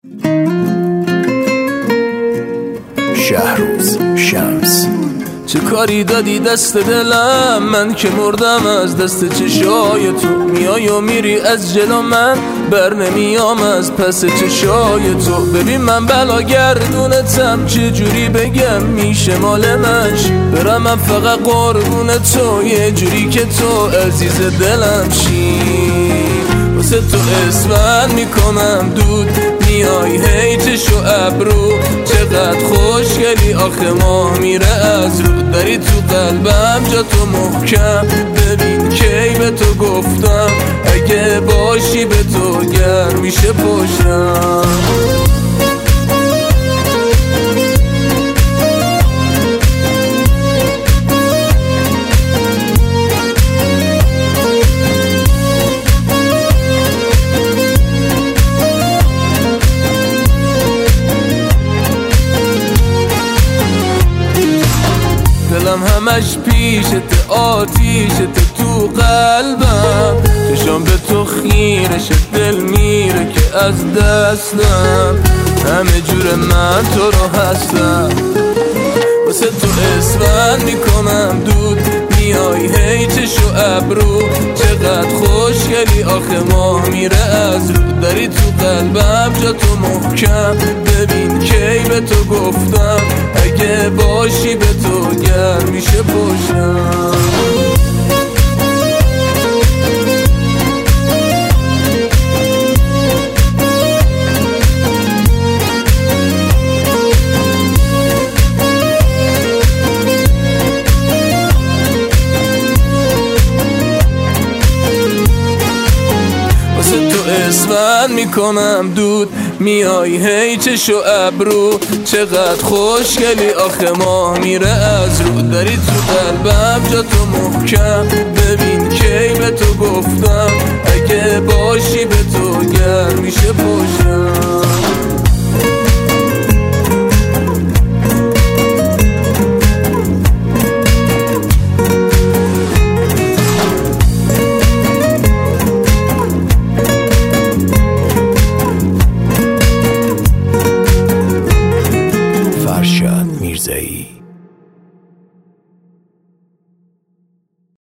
شهروز شمس. چه کاری دادی دست دلم، من که مردم از دست چشای تو. میای و میری از جلو، من بر نمیام از پس چشای تو. ببین من بلاگردونتم، چه جوری بگم میشه مال من شی. برم من فقط قربون تو، یه جوری که تو عزیز دلم شی. واسه تو اسمن میکنم دود، میای هی چشو ابرو. چقدر خوشگلی آخه ماه میره از رو. داری تو قلبم جا تو محکم، ببین کی به تو گفتم. اگه باشی به تو گرم میشه پشتم. دلم همش پیشت، آتیشت تو قلبم. چشم به تو خیرش، دل میره که از دستم. همه جور من تو رو هستم، واسه تو اسمن میکنم دود. میای هی چشو ابرو. چقدر خوشگلی آخه ماه میره از رو. داری تو قلبم جا تو محکم، ببین کی به تو گفتم. اگه باشی به تو گرم میشه پشتم. اسمن میکنم دود، میای هی چشو ابرو. چقدر خوشگلی آخه ماه میره از رو. داری تو قلبم جا تو محکم، ببین کی به تو گفتم. اگه باشی به تو گرم میشه پشتم.